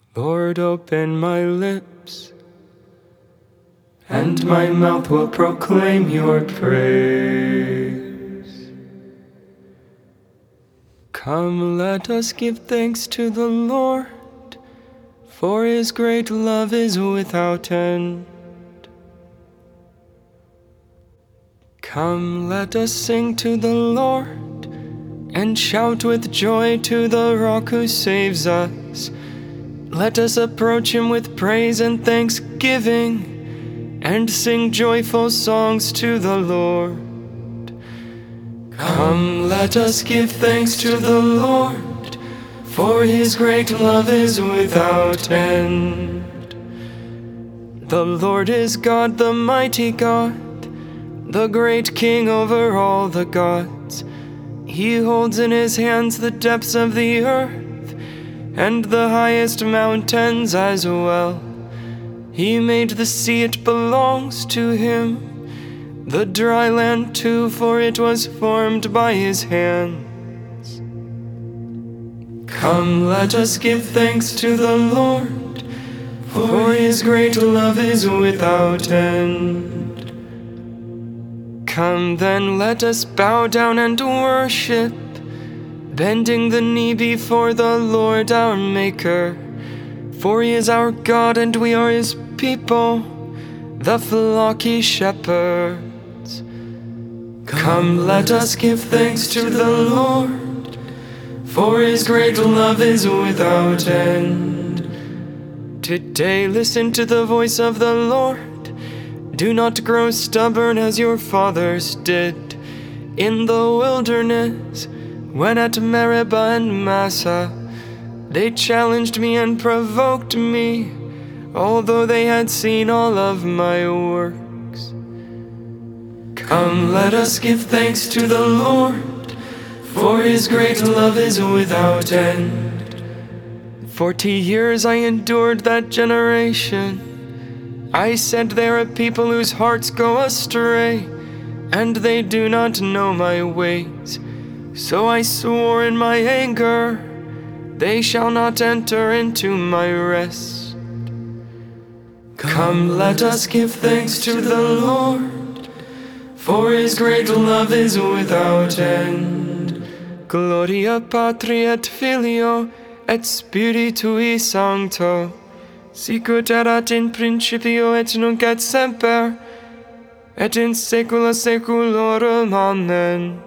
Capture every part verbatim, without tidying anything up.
Lord, open my lips, and my mouth will proclaim your praise. Come, let us give thanks to the Lord, for his great love is without end. Come, let us sing to the Lord, and shout with joy to the rock who saves us. Let us approach him with praise and thanksgiving, and sing joyful songs to the Lord. Come, let us give thanks to the Lord, for his great love is without end. The Lord is God, the mighty God, the great King over all the gods. He holds in his hands the depths of the earth, and the highest mountains as well. He made the sea, it belongs to him, the dry land too, for it was formed by his hands. Come, let us give thanks to the Lord, for his great love is without end. Come then, let us bow down and worship, bending the knee before the Lord our Maker. For he is our God and we are his people, the flock he shepherds. Come, let us give thanks to the Lord, for his great love is without end. Today listen to the voice of the Lord. Do not grow stubborn as your fathers did in the wilderness, when at Meribah and Massah they challenged me and provoked me, although they had seen all of my works. Come, let us give thanks to the Lord, for his great love is without end. Forty years I endured that generation. I said, they are a people whose hearts go astray, and they do not know my ways. So I swore in my anger, they shall not enter into my rest. Come, let us give thanks to the Lord, for his great love is without end. Gloria Patri et Filio et Spiritui Sancto, sicut erat in principio et nunc et semper, et in saecula saeculorum. Amen.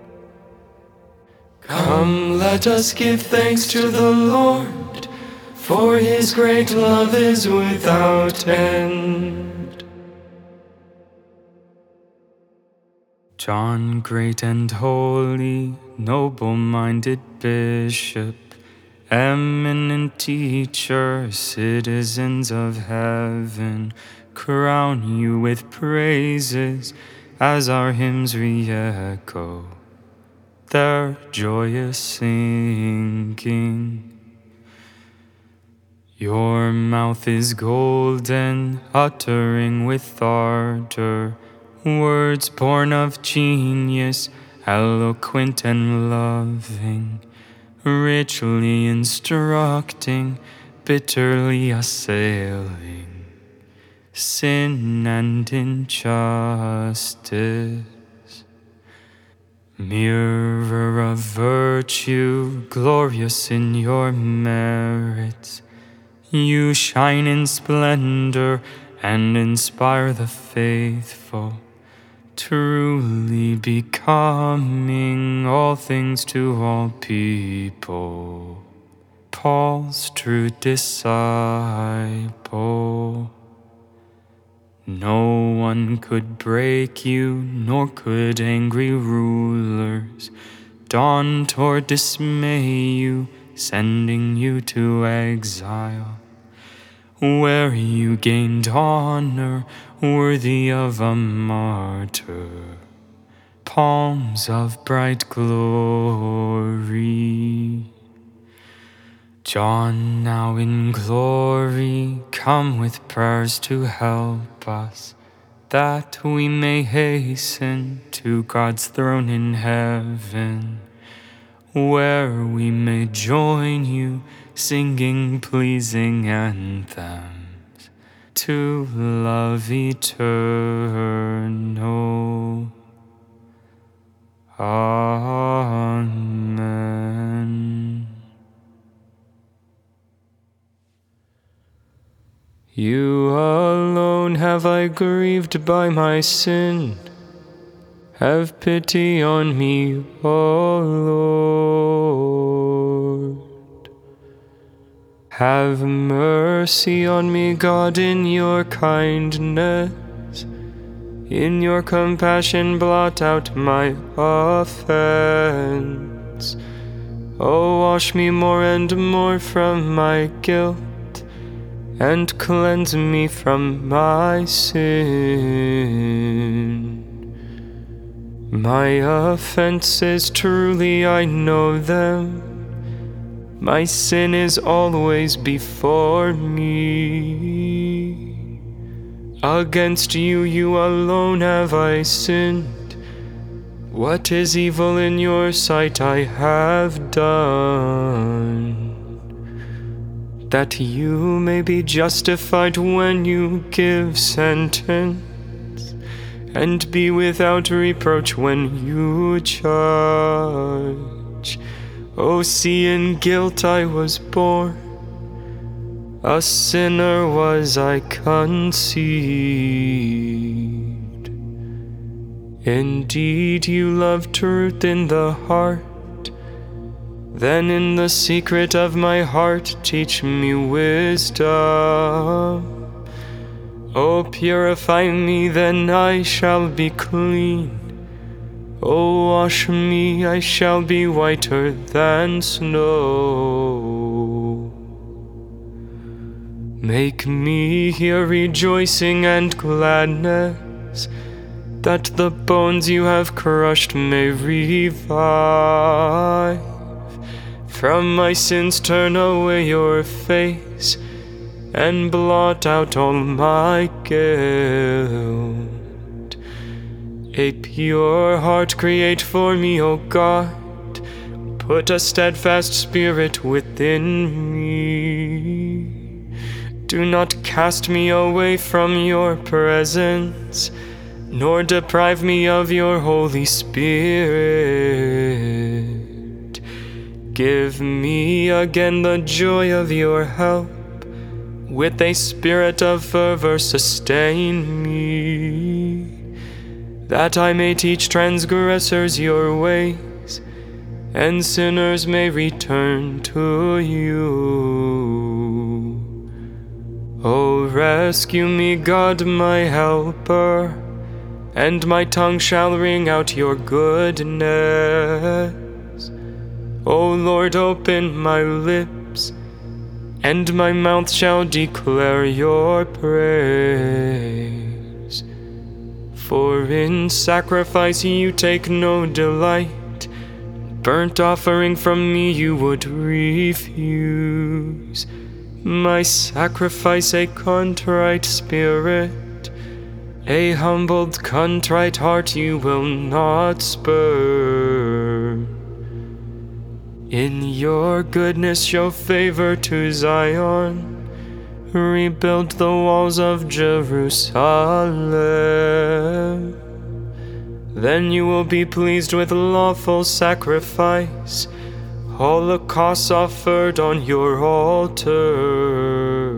Come, let us give thanks to the Lord, for his great love is without end. John, great and holy, noble-minded bishop, eminent teacher, citizens of heaven, crown you with praises as our hymns re-echo their joyous singing. Your mouth is golden, uttering with ardor words born of genius, eloquent and loving, richly instructing, bitterly assailing sin and injustice. Mirror of virtue, glorious in your merits, you shine in splendor and inspire the faithful, truly becoming all things to all people, Paul's true disciple. No one could break you, nor could angry rulers daunt or dismay you, sending you to exile, where you gained honor worthy of a martyr, palms of bright glory. John, now in glory, come with prayers to help us, that we may hasten to God's throne in heaven, where we may join you, singing pleasing anthems to love eternal. Amen. You alone have I grieved by my sin. Have pity on me, O Lord. Have mercy on me, God, in your kindness. In your compassion blot out my offense. Oh, wash me more and more from my guilt, and cleanse me from my sin. My offenses, truly I know them. My sin is always before me. Against you, you alone have I sinned. What is evil in your sight I have done, that you may be justified when you give sentence, and be without reproach when you judge. O see, in guilt I was born, a sinner was I conceived. Indeed, you love truth in the heart. Then in the secret of my heart teach me wisdom. O purify me, then I shall be clean. O wash me, I shall be whiter than snow. Make me hear rejoicing and gladness, that the bones you have crushed may revive. From my sins turn away your face, and blot out all my guilt. A pure heart create for me, O God. Put a steadfast spirit within me. Do not cast me away from your presence, nor deprive me of your Holy Spirit. Give me again the joy of your help. With a spirit of fervor sustain me, that I may teach transgressors your ways, and sinners may return to you. O rescue me, God, my helper, and my tongue shall ring out your goodness. O Lord, open my lips, and my mouth shall declare your praise. For in sacrifice you take no delight, burnt offering from me you would refuse. My sacrifice a contrite spirit, a humbled contrite heart you will not spurn. In your goodness show favor to Zion, rebuild the walls of Jerusalem. Then you will be pleased with lawful sacrifice, holocausts offered on your altar.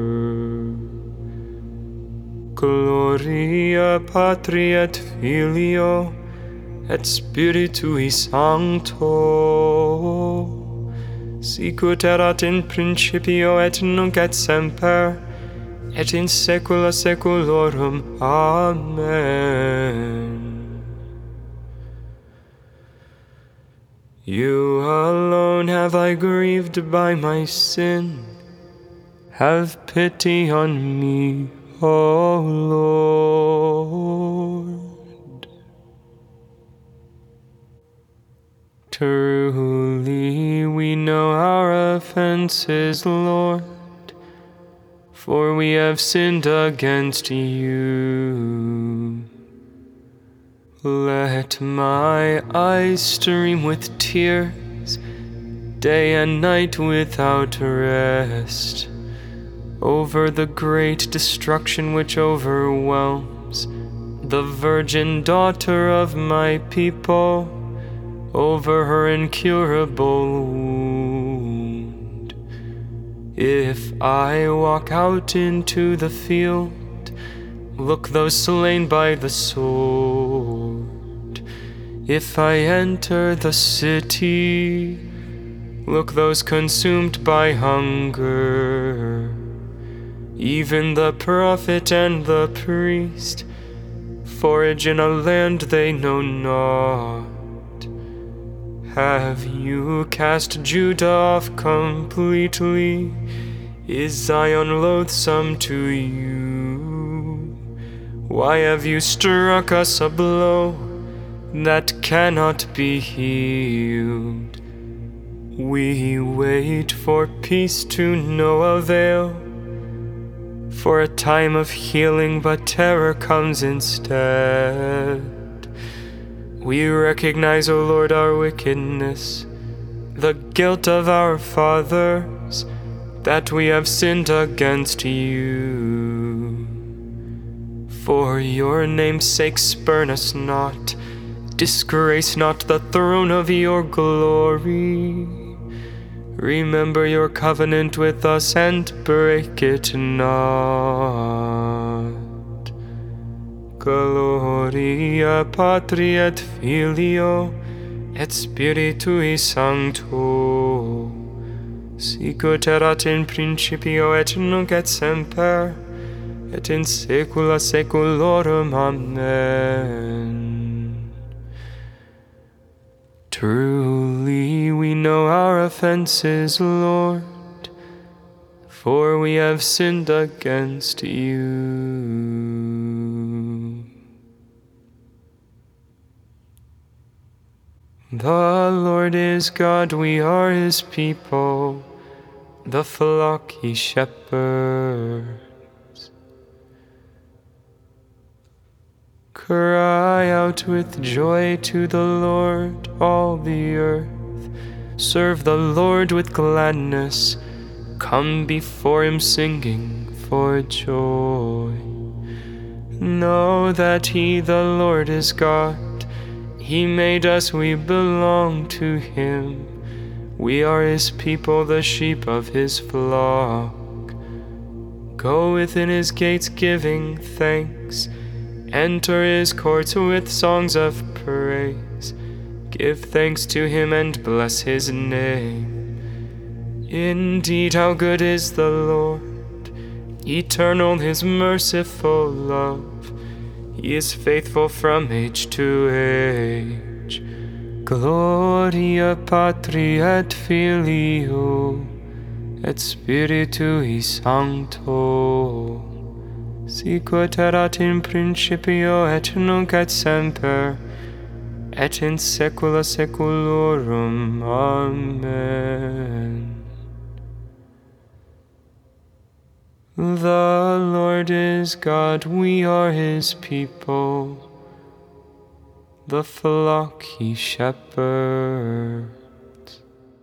Gloria Patri et Filio et Spiritui Sancto, sicut erat in principio et nunc et semper, et in saecula saeculorum. Amen. You alone have I grieved by my sin. Have pity on me, O Lord. Truly we know our offenses, Lord, for we have sinned against you. Let my eyes stream with tears day and night without rest, over the great destruction which overwhelms the virgin daughter of my people, over her incurable wound. If I walk out into the field, look those slain by the sword. If I enter the city, look those consumed by hunger. Even the prophet and the priest forage in a land they know not. Have you cast Judah off completely? Is Zion loathsome to you? Why have you struck us a blow that cannot be healed? We wait for peace to no avail, for a time of healing, but terror comes instead. We recognize, O Lord, our wickedness, the guilt of our fathers, that we have sinned against you. For your name's sake spurn us not, disgrace not the throne of your glory. Remember your covenant with us and break it not. Gloria Patri et Filio et Spiritui Sancto, sicut erat in principio et nunc et semper, et in saecula saeculorum. Amen. Truly we know our offenses, Lord, for we have sinned against you. The Lord is God, we are his people, the flock he shepherds. Cry out with joy to the Lord, all the earth. Serve the Lord with gladness. Come before him singing for joy. Know that he, the Lord, is God. He made us, we belong to him. We are his people, the sheep of his flock. Go within his gates giving thanks. Enter his courts with songs of praise. Give thanks to him and bless his name. Indeed, how good is the Lord, eternal his merciful love. He is faithful from age to age. Gloria Patri et Filio et Spiritui Sancto, sicut erat in principio et nunc et semper, et in saecula saeculorum. Amen. The Lord is God, we are his people, the flock he shepherds.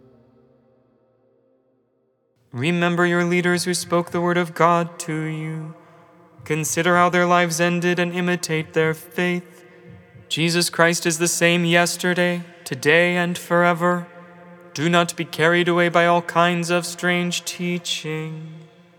Remember your leaders who spoke the word of God to you. Consider how their lives ended and imitate their faith. Jesus Christ is the same yesterday, today, and forever. Do not be carried away by all kinds of strange teaching.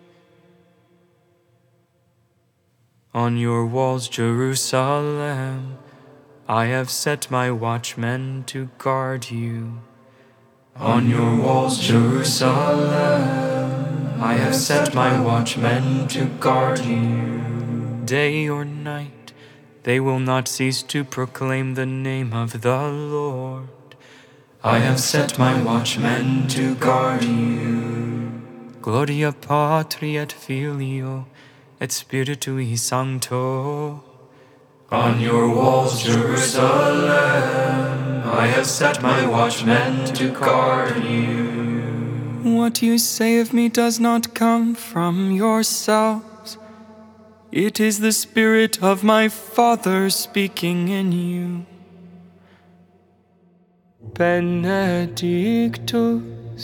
On your walls, Jerusalem, I have set my watchmen to guard you. On your walls, Jerusalem, I have set my watchmen to guard you. Day or night, they will not cease to proclaim the name of the Lord. I have set my watchmen to guard you. Gloria Patri et Filio et Spiritui Sancto. On your walls, Jerusalem, I have set my watchmen to guard you. What you say of me does not come from yourselves. It is the Spirit of my Father speaking in you. Benedictus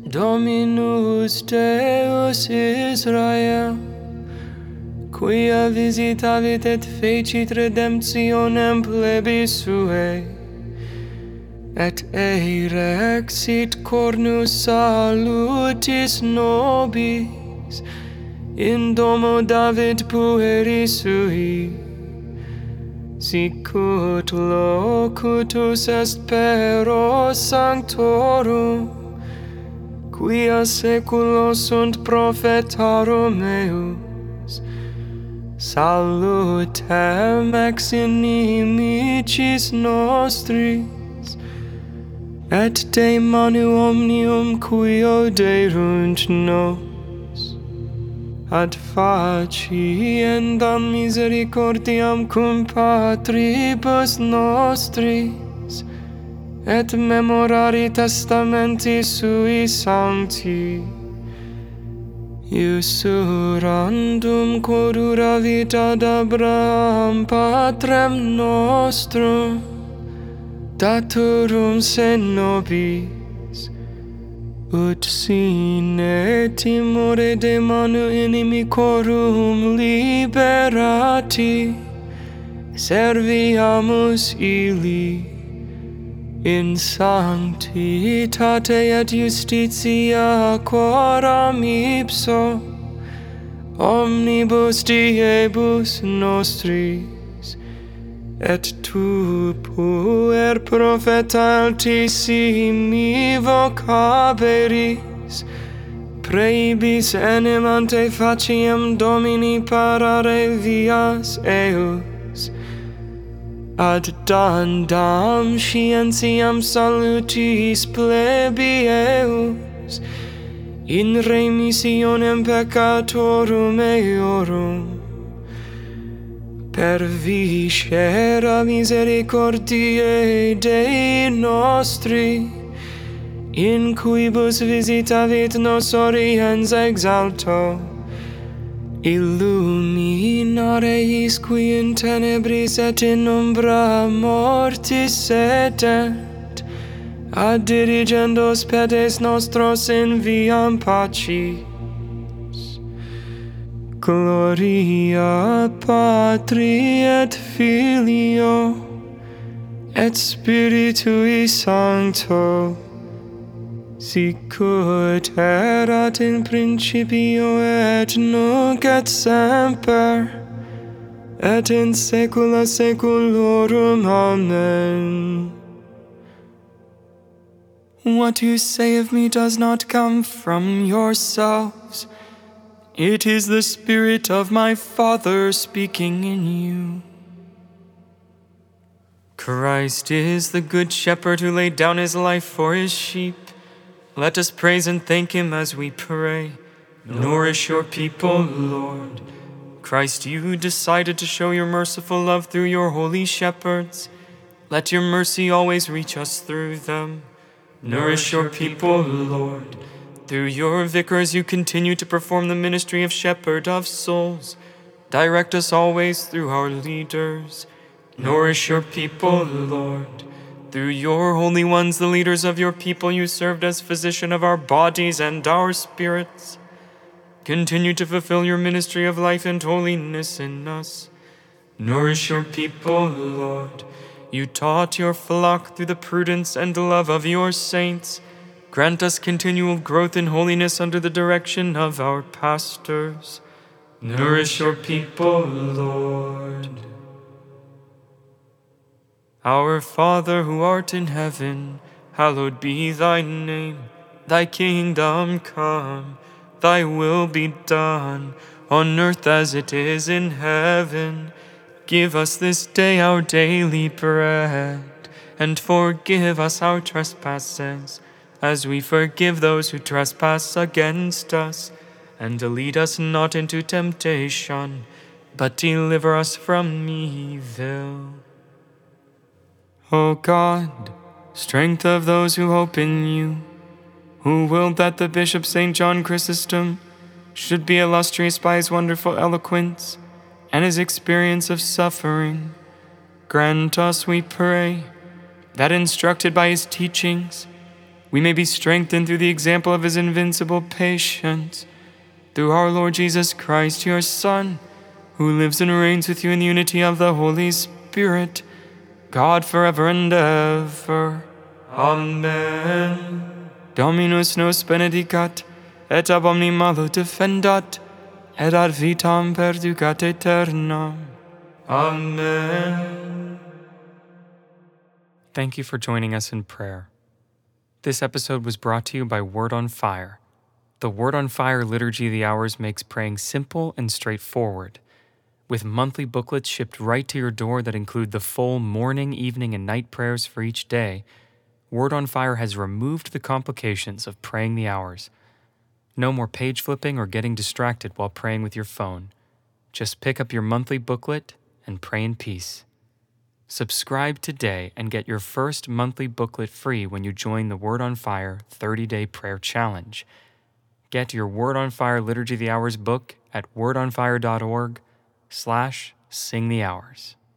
Dominus Deus Israel, quia visitavit et fecit redemptionem plebis suae, et erexit cornus salutis nobis in domo David pueri sui, sicut locutus est pero sanctorum, quia seculo sunt prophetarum meus, salutem ex inimicis nostris, et de manu omnium qui oderunt nos, ad faciendam misericordiam cum patribus nostris, et memorari testamenti sui sancti, usurandum quodura vita ad Abraham patrem nostrum, daturum se nobis, ut sine timore de manu inimicorum liberati, serviamus illi, in sanctitate et justitia quoram ipso omnibus diebus nostris, et tu puer propheta altissimi vocaberis, praebis enim ante faciem Domini parare vias eus, ad dandam scientiam salutis plebieus, in remissionem peccatorum eorum, per viscera misericordiae Dei nostri, in quibus visitavit nos oriens exalto, illuminare eis qui in tenebris et in umbra mortis sedet, ad dirigendos pedes nostros in viam pacis. Gloria Patri et Filio et Spiritui Sancto, sicut erat in principio et nunc et semper, et in saecula saeculorum. Amen. What you say of me does not come from yourselves. It is the Spirit of my Father speaking in you. Christ is the Good Shepherd who laid down his life for his sheep. Let us praise and thank him as we pray. Nourish your people, Lord. Christ, you decided to show your merciful love through your holy shepherds. Let your mercy always reach us through them. Nourish your people, Lord. Through your vicars you continue to perform the ministry of shepherd of souls. Direct us always through our leaders. Nourish your people, Lord. Through your holy ones, the leaders of your people, you served as physician of our bodies and our spirits. Continue to fulfill your ministry of life and holiness in us. Nourish your people, Lord. You taught your flock through the prudence and love of your saints. Grant us continual growth in holiness under the direction of our pastors. Nourish your people, Lord. Our Father who art in heaven, hallowed be thy name. Thy kingdom come, thy will be done, on earth as it is in heaven. Give us this day our daily bread, and forgive us our trespasses, as we forgive those who trespass against us. And lead us not into temptation, but deliver us from evil. O God, strength of those who hope in you, who willed that the Bishop Saint John Chrysostom should be illustrious by his wonderful eloquence and his experience of suffering, grant us, we pray, that instructed by his teachings, we may be strengthened through the example of his invincible patience. Through our Lord Jesus Christ, your Son, who lives and reigns with you in the unity of the Holy Spirit, God forever and ever. Amen. Dominus nos benedicat, et ab omni malo defendat, et ad vitam perducat aeternam. Amen. Thank you for joining us in prayer. This episode was brought to you by Word on Fire. The Word on Fire Liturgy of the Hours makes praying simple and straightforward. With monthly booklets shipped right to your door that include the full morning, evening, and night prayers for each day, Word on Fire has removed the complications of praying the hours. No more page flipping or getting distracted while praying with your phone. Just pick up your monthly booklet and pray in peace. Subscribe today and get your first monthly booklet free when you join the Word on Fire thirty-day Prayer Challenge. Get your Word on Fire Liturgy of the Hours book at wordonfire.org slash sing the hours.